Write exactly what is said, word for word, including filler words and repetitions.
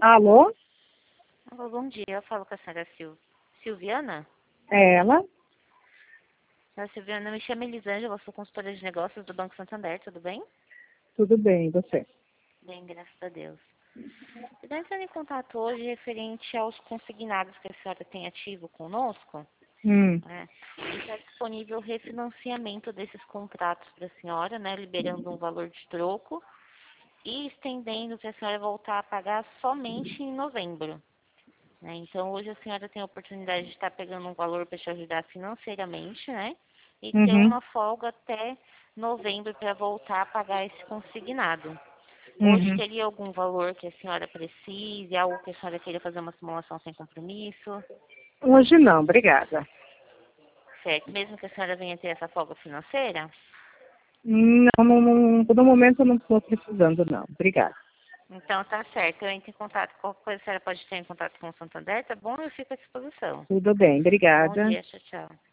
Alô? Alô, bom dia. Eu falo com a senhora Sil... Silviana? É ela? Senhora Silviana, me chamo Elisângela, eu sou consultora de negócios do Banco Santander, tudo bem? Tudo bem, e você? Bem, graças a Deus. Estou entrando em contato hoje referente aos consignados que a senhora tem ativo conosco. Hum, Né? Está disponível o refinanciamento desses contratos para a senhora, né, liberando um valor de troco e estendendo para a senhora voltar a pagar somente em novembro. Né? Então, hoje a senhora tem a oportunidade de estar pegando um valor para te ajudar financeiramente, né? E ter uhum, uma folga até novembro para voltar a pagar esse consignado. Hoje uhum. teria algum valor que a senhora precise, algo que a senhora queira fazer uma simulação sem compromisso? Hoje não, obrigada. Certo? Mesmo que a senhora venha ter essa folga financeira? Não, não, não, no momento eu não estou precisando, não. Obrigada. Então tá certo, eu entro em contato, qualquer coisa a senhora pode ter em contato com o Santander, tá bom? Eu fico à disposição. Tudo bem, Bom obrigada. dia, tchau, tchau.